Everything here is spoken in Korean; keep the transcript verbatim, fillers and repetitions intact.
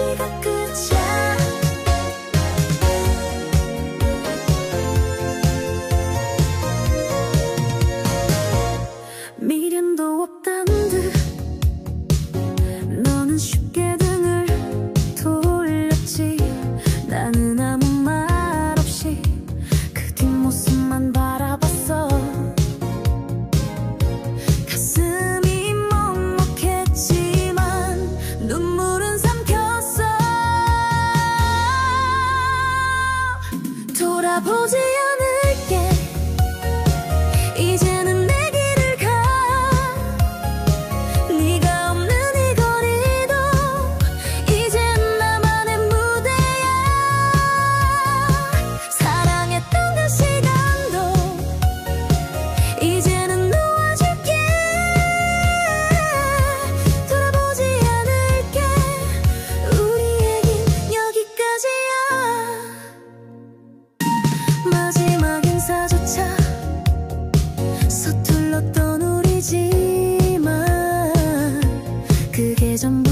여기가 끝이야. 미련도 없단 듯 너는 쉽게 등을 돌렸지. 나는 아무 말 없이 그 뒷모습만 바라봤어. 가슴이 먹먹했지만 눈물은 삼켰어. 돌아보지 않을게. 이제는 내 길을 가. 네가 없는 이 거리도 이젠 나만의 무대야. 사랑했던 그 시간도 이제는 놓아줄게. 돌아보지 않을게. 우리 얘긴 여기까지야. 마지막 인사조차 서툴렀던 우리지만 그게 전부